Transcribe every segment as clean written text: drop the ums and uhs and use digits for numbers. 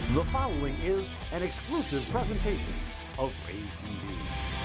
The following is an exclusive presentation of Rave TV.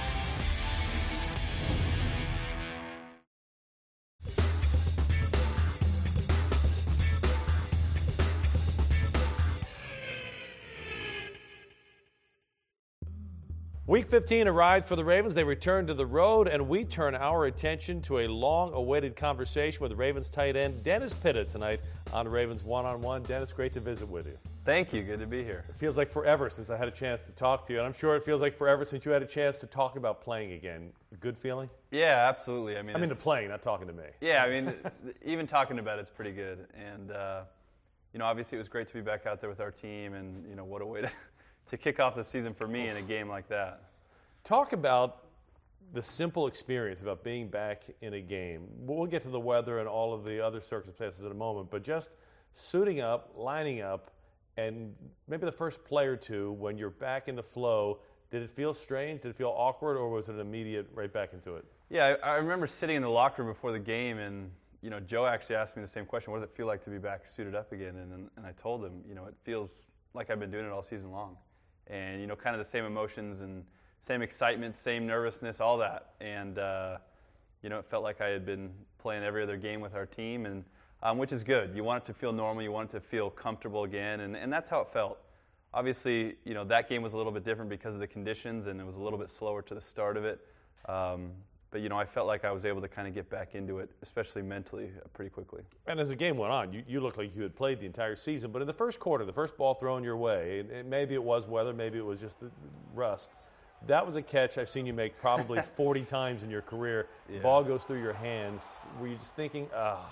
Week 15 arrived for the Ravens. They return to the road, and we turn our attention to a long-awaited conversation with the Ravens tight end Dennis Pitta tonight on Ravens One-on-One. Dennis, great to visit with you. Thank you. Good to be here. It feels like forever since I had a chance to talk to you, and I'm sure it feels like forever since you had a chance to talk about playing again. Good feeling? Yeah, absolutely. I mean, the playing, not talking to me. Yeah, I mean, even talking about it's pretty good. And, obviously it was great to be back out there with our team, and, what a way to kick off the season for me in a game like that. Talk about the simple experience about being back in a game. We'll get to the weather and all of the other circumstances in a moment, but just suiting up, lining up, and maybe the first play or two when you're back in the flow, did it feel strange? Did it feel awkward, or was it an immediate right back into it? Yeah, I remember sitting in the locker room before the game, and Joe actually asked me the same question: what does it feel like to be back suited up again? And I told him, it feels like I've been doing it all season long, and kind of the same emotions and same excitement, same nervousness, all that, and it felt like I had been playing every other game with our team, and which is good. You want it to feel normal, you want it to feel comfortable again, and that's how it felt. Obviously, that game was a little bit different because of the conditions, and it was a little bit slower to the start of it. But I felt like I was able to kind of get back into it, especially mentally, pretty quickly. And as the game went on, you looked like you had played the entire season. But in the first quarter, the first ball thrown your way, and maybe it was weather, maybe it was just the rust. That was a catch I've seen you make probably 40 times in your career. Yeah. The ball goes through your hands. Were you just thinking,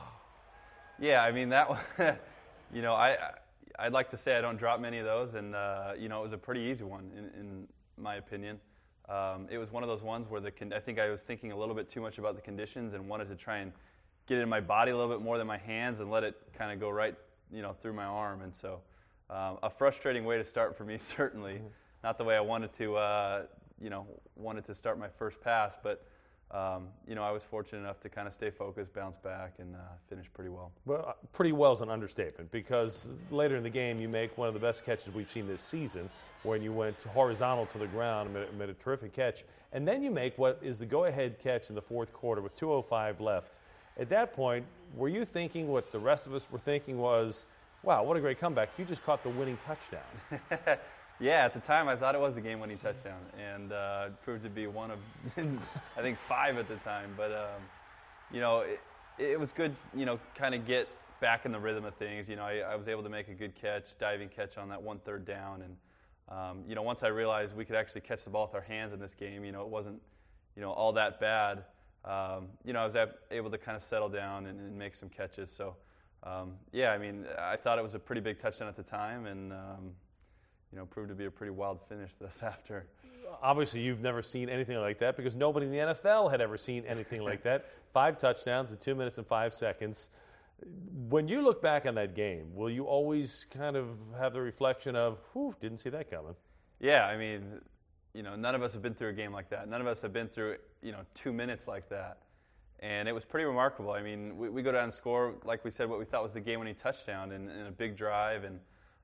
Yeah, I mean, that one, I'd like to say I don't drop many of those, and, it was a pretty easy one, in my opinion. It was one of those ones where I think I was thinking a little bit too much about the conditions and wanted to try and get it in my body a little bit more than my hands and let it kind of go right, through my arm. And so a frustrating way to start for me, certainly. Mm-hmm. Not the way I wanted to start my first pass, but I was fortunate enough to kind of stay focused, bounce back, and finish pretty well. Well, pretty well is an understatement, because later in the game you make one of the best catches we've seen this season when you went horizontal to the ground and made a terrific catch. And then you make what is the go-ahead catch in the fourth quarter with 2:05 left. At that point, were you thinking what the rest of us were thinking was, wow, what a great comeback. You just caught the winning touchdown. Yeah, at the time I thought it was the game-winning touchdown, and it proved to be one of, I think, 5 at the time. But, it was good, kind of get back in the rhythm of things. I was able to make a good catch, diving catch on that 1 3rd down. And, once I realized we could actually catch the ball with our hands in this game, it wasn't, all that bad. I was able to kind of settle down and make some catches. So, I thought it was a pretty big touchdown at the time, and proved to be a pretty wild finish this after. Obviously, you've never seen anything like that, because nobody in the NFL had ever seen anything like that. 5 touchdowns in 2 minutes and 5 seconds. When you look back on that game, will you always kind of have the reflection of, whew, didn't see that coming? Yeah, I mean, none of us have been through a game like that. None of us have been through, 2 minutes like that. And it was pretty remarkable. I mean, we go down and score, like we said, what we thought was the game-winning touchdown in a big drive, and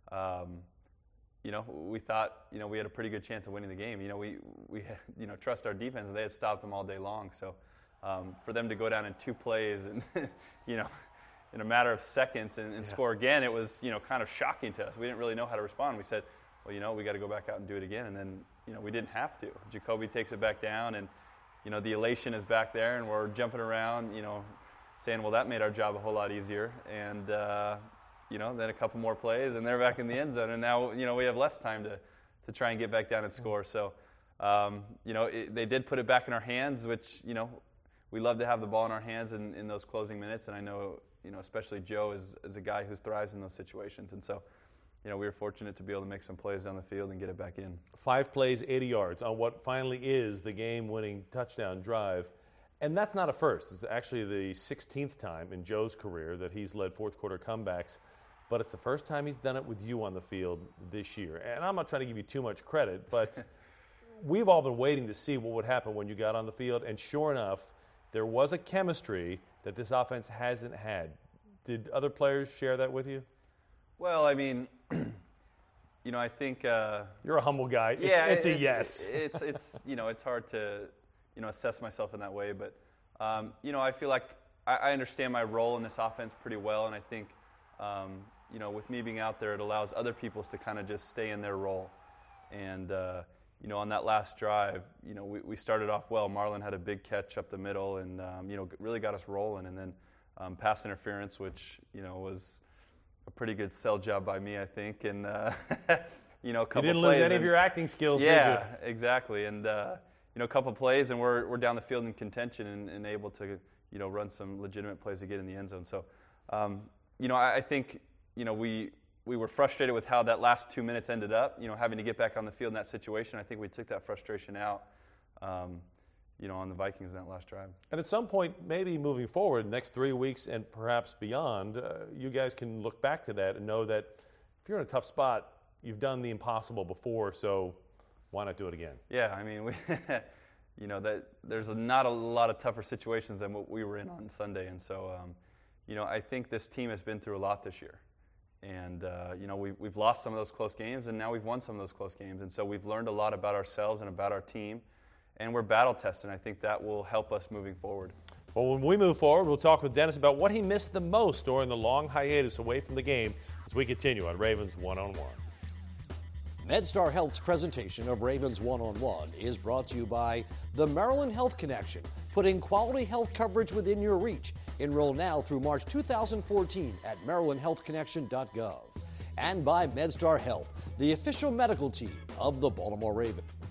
we thought, we had a pretty good chance of winning the game. We trust our defense, and they had stopped them all day long. So for them to go down in 2 plays and, in a matter of seconds and score again, it was, kind of shocking to us. We didn't really know how to respond. We said, well, we got to go back out and do it again. And then, we didn't have to. Jacoby takes it back down, and, the elation is back there, and we're jumping around, saying, well, that made our job a whole lot easier. And, then a couple more plays, and they're back in the end zone. And now, we have less time to try and get back down and score. So, they did put it back in our hands, which, we love to have the ball in our hands in those closing minutes. And I know, especially Joe is a guy who thrives in those situations. And so, we were fortunate to be able to make some plays down the field and get it back in. 5 plays, 80 yards on what finally is the game-winning touchdown drive. And that's not a first. It's actually the 16th time in Joe's career that he's led fourth-quarter comebacks. But it's the first time he's done it with you on the field this year. And I'm not trying to give you too much credit, but we've all been waiting to see what would happen when you got on the field. And sure enough, there was a chemistry that this offense hasn't had. Did other players share that with you? Well, I mean, I think You're a humble guy. yeah, it's a yes. It's it's hard to assess myself in that way, but I feel like I understand my role in this offense pretty well, and I think with me being out there, it allows other people to kind of just stay in their role. And on that last drive, we started off well. Marlon had a big catch up the middle, and really got us rolling, and then pass interference, which was a pretty good sell job by me, I think, and a couple you didn't lose any of your acting skills, did you? Yeah, exactly, and a couple plays, and we're down the field in contention and able to run some legitimate plays to get in the end zone. So, I think we were frustrated with how that last 2 minutes ended up. Having to get back on the field in that situation. I think we took that frustration out. On the Vikings in that last drive. And at some point, maybe moving forward, next 3 weeks and perhaps beyond, you guys can look back to that and know that if you're in a tough spot, you've done the impossible before, so why not do it again? Yeah, I mean, that there's not a lot of tougher situations than what we were in on Sunday, and so, I think this team has been through a lot this year. And, we've lost some of those close games, and now we've won some of those close games, and so we've learned a lot about ourselves and about our team. And we're battle tested, and I think that will help us moving forward. Well, when we move forward, we'll talk with Dennis about what he missed the most during the long hiatus away from the game as we continue on Ravens One-on-One. MedStar Health's presentation of Ravens One-on-One is brought to you by the Maryland Health Connection, putting quality health coverage within your reach. Enroll now through March 2014 at marylandhealthconnection.gov. And by MedStar Health, the official medical team of the Baltimore Ravens.